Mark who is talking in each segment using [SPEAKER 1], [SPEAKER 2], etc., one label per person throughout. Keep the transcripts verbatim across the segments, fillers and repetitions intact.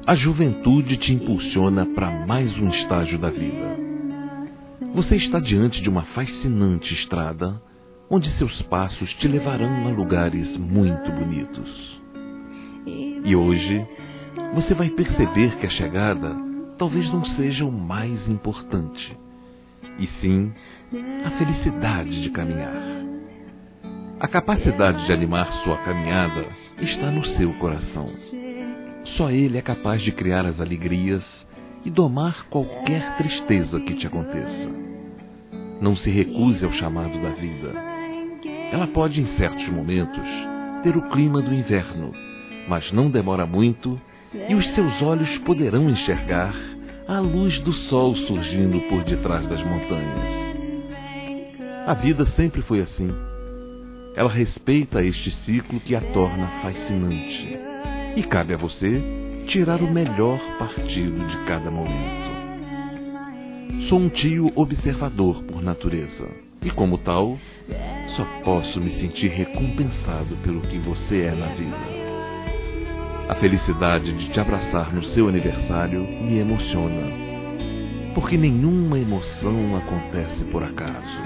[SPEAKER 1] A juventude te impulsiona para mais um estágio da vida. Você está diante de uma fascinante estrada, onde seus passos te levarão a lugares muito bonitos. E hoje, você vai perceber que a chegada talvez não seja o mais importante, e sim a felicidade de caminhar. A capacidade de animar sua caminhada está no seu coração. Só ele é capaz de criar as alegrias e domar qualquer tristeza que te aconteça. Não se recuse ao chamado da vida. Ela pode, em certos momentos, ter o clima do inverno, mas não demora muito e os seus olhos poderão enxergar a luz do sol surgindo por detrás das montanhas. A vida sempre foi assim. Ela respeita este ciclo que a torna fascinante. E cabe a você tirar o melhor partido de cada momento. Sou um tio observador por natureza. E como tal, só posso me sentir recompensado pelo que você é na vida. A felicidade de te abraçar no seu aniversário me emociona. Porque nenhuma emoção acontece por acaso.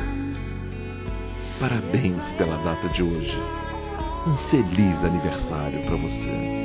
[SPEAKER 1] Parabéns pela data de hoje. Um feliz aniversário para você.